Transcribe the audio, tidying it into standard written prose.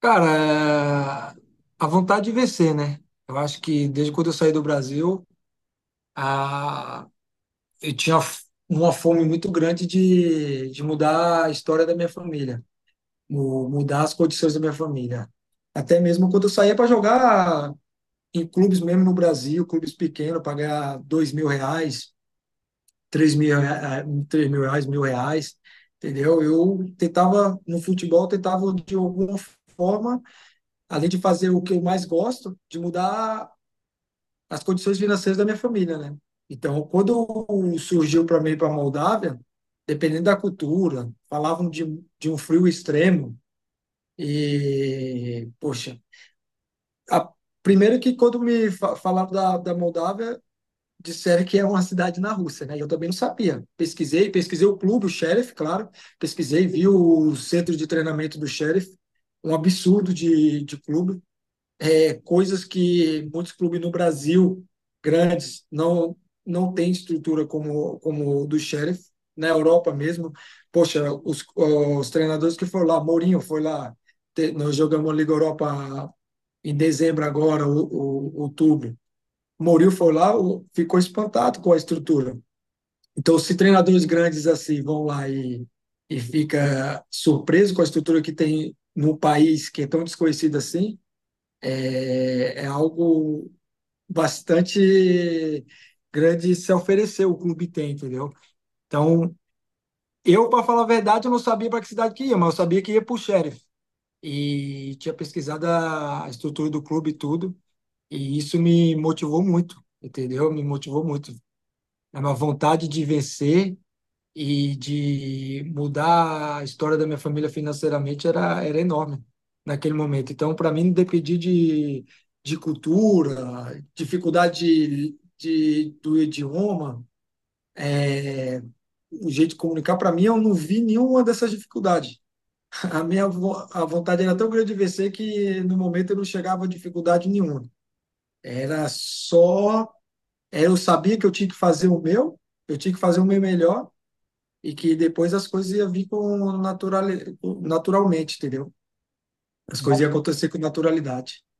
Cara, a vontade de vencer, né? Eu acho que desde quando eu saí do Brasil, eu tinha uma fome muito grande de mudar a história da minha família, mudar as condições da minha família. Até mesmo quando eu saía para jogar em clubes mesmo no Brasil, clubes pequenos, para ganhar R$ 2.000, R$ 3.000, R$ 1.000, entendeu? Eu tentava, no futebol, tentava de alguma forma, além de fazer o que eu mais gosto, de mudar as condições financeiras da minha família, né? Então, quando surgiu para mim ir para a Moldávia, dependendo da cultura, falavam de um frio extremo e, poxa, a, primeiro que quando me falaram da Moldávia, disseram que é uma cidade na Rússia, né? Eu também não sabia. Pesquisei o clube, o Sheriff, claro, pesquisei, vi o centro de treinamento do Sheriff, um absurdo de clube, coisas que muitos clubes no Brasil, grandes, não têm estrutura como o do Sheriff, na Europa mesmo. Poxa, os treinadores que foram lá, Mourinho foi lá, nós jogamos a Liga Europa em dezembro agora, outubro. O Mourinho foi lá, ficou espantado com a estrutura. Então, se treinadores grandes assim vão lá e fica surpreso com a estrutura que tem no país que é tão desconhecido assim, é algo bastante grande se oferecer o clube tem, entendeu? Então, eu, para falar a verdade, eu não sabia para que cidade que ia, mas eu sabia que ia para o Sheriff. E tinha pesquisado a estrutura do clube e tudo, e isso me motivou muito, entendeu? Me motivou muito. É uma vontade de vencer e de mudar a história da minha família financeiramente era enorme naquele momento. Então, para mim, não dependia de cultura, dificuldade do idioma, o jeito de comunicar. Para mim, eu não vi nenhuma dessas dificuldades. A vontade era tão grande de vencer que no momento eu não chegava a dificuldade nenhuma. Era só, eu sabia que eu tinha que fazer o meu, eu tinha que fazer o meu melhor e que depois as coisas iam vir naturalmente, entendeu? As coisas iam acontecer com naturalidade.